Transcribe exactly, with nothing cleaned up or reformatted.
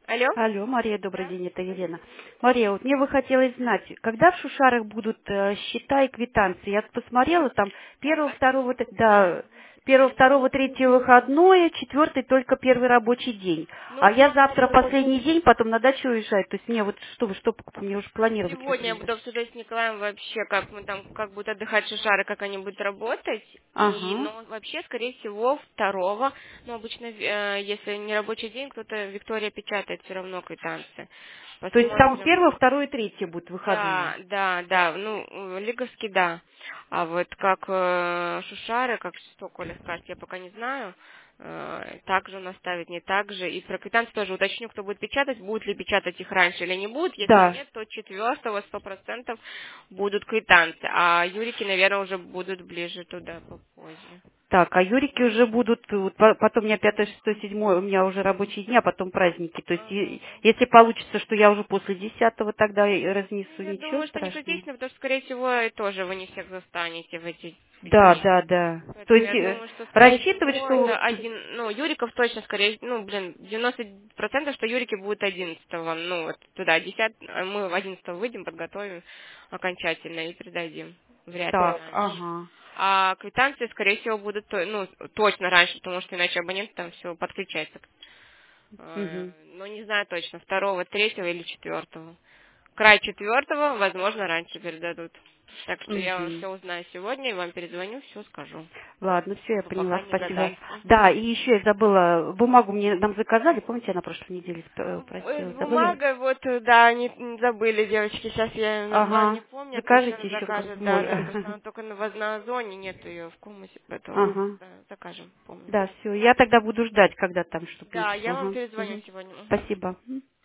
Алло? Алло, Мария, добрый Да? день, это Елена. Мария, вот мне бы хотелось знать, когда в Шушарах будут э, счета и квитанции? Я посмотрела, там первого, второго, т- да, первого, второго, третьего выходное, четвертый только первый рабочий день. А Ну, я завтра последний день, потом на дачу уезжать. То есть мне вот что, что мне уже планировать что-то сегодня я надо. буду обсуждать с Николаем вообще, как мы там, как будут отдыхать шишары, как они будут работать. И, Ага. ну, вообще, скорее всего, второго, ну, обычно, э, если не рабочий день, кто-то, Виктория печатает все равно квитанции. То есть там Посмотрим. первое, второе, третье будут выходные. Да, да, да, ну, э, лиговский, да. А вот как э, шушары, как что Коля скажет, я пока не знаю. Э, так же он оставит, не так же. И про квитанции тоже уточню, кто будет печатать, будут ли печатать их раньше или не будут. Если Да. нет, то четвертого сто процентов будут квитанции. А Юрики, наверное, уже будут ближе туда, попозже. Так, а Юрики уже будут, вот по- потом у меня пятое, шестое, седьмое, у меня уже рабочие дни, а потом праздники. То есть, и- Ага. если получится, что я уже после десятого тогда и разнесу, Ну, я ничего думаю, что не страшного. критично, потому что, скорее всего, и тоже вы не всех застанете в эти Да, дни. да, да. То Поэтому есть, я э, думаю, что, скорее рассчитывать, всего, что... это один, ну, Юриков точно, скорее, ну, блин, девяносто процентов, что Юрики будут одиннадцатого, ну, вот туда, десятого, мы одиннадцатого выйдем, подготовим окончательно и передадим. Вряд ли Так, раньше. ага. А квитанции, скорее всего, будут, то- ну, точно раньше, потому что иначе абонент там все подключается. Э, Мгм, Но не знаю точно, второго, третьего или четвертого. Край четвертого, возможно, раньше передадут. Так что я мгм. все узнаю сегодня и вам перезвоню, все скажу. Ладно, все, я Чтобы пока поняла, не спасибо. гадать. Мгм. Да, и еще я забыла, бумагу мне нам заказали, помните, я на прошлой неделе сп- Э, просила, С забыли? бумагой, вот, э, да, не, не забыли, девочки. Сейчас я название не Ага, помню, то сейчас закажите еще закажет, да, мой. да. Просто она только на, воз- на озоне, нет ее в комнате, поэтому Ага. да, закажем, помню. Да, все. Я тогда буду ждать, когда там что Да, получится. я вам Ага. перезвоню Мгм. сегодня. Мгм. Спасибо. М.